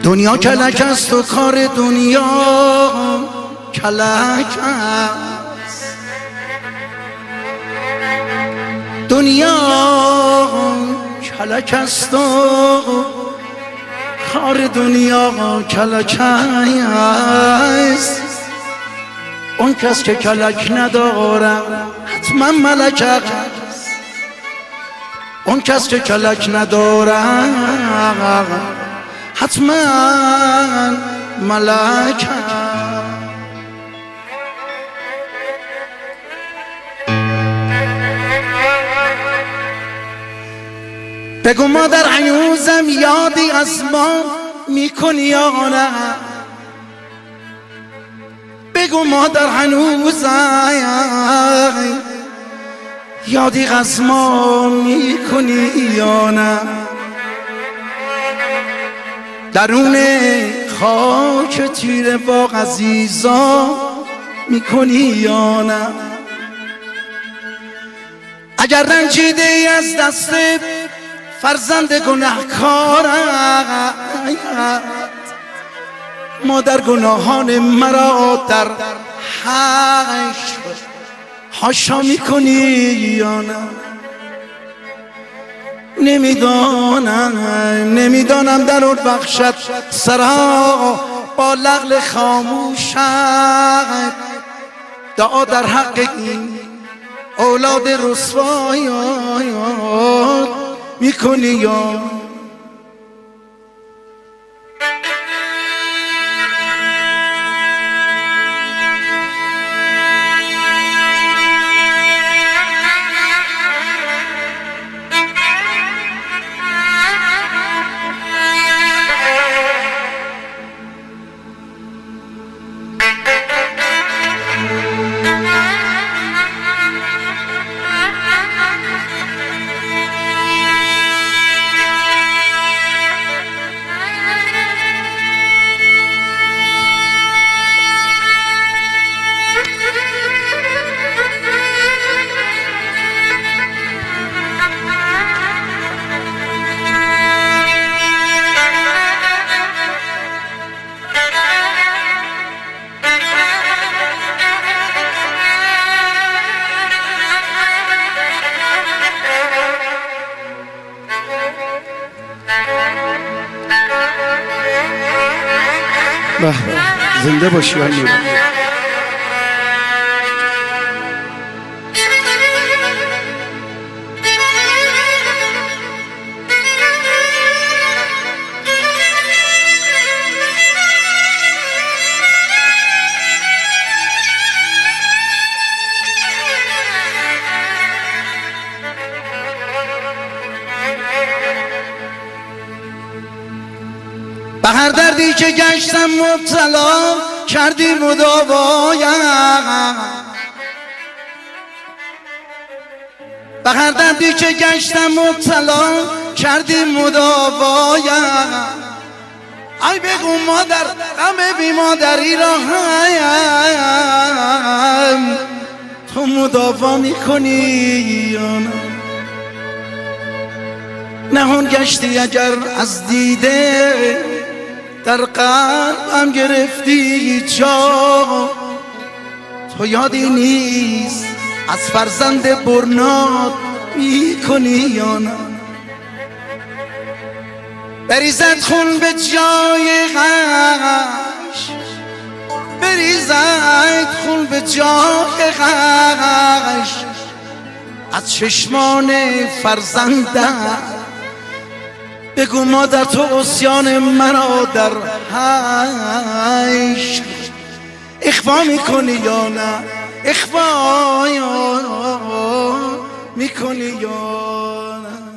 دنیا کلک است و کار دنیا کلک است. دنیا کلک است و کار دنیا کلک است. اون کس که کلک نداره حتما ملک است. اون کس که کلک نداره حتما ملک است. بگو مادر هنوزم یادی از ما میکنی یا نه؟ بگو مادر هنوزم یادی از ما میکنی یا نه؟ درون خاک تیره باغ عزیزا میکنی یا نه؟ اگر رنجیده ای از دست فرزند گناهکارت، مادر گناهان مرا در حشر حاشا میکنی یا نه؟ نمیدانم در اون بخشت سرا با لغل خاموشت دعا در حق این اولاد رسوایات میکنی یا زنده باشی امیر. به هر دردی که گشتم مبتلا کردی مداوایم. به هر دردی که گشتم مبتلا کردی مداوایم. ای بگو مادر غم بی مادری را هم تو مداوا میکنی یا نه؟ نهان گشتی اگر از دیده در قلبم گرفتی جا. تو یادی نیست از فرزند برنات میکنی یا نه؟ بریزد خون به جای غش، بریزد خون به جای غش از چشمان فرزندم. بگو مادر تو عصیان مرا در حشر اخفا میکنی یا نه؟ اخفا میکنی یا نه؟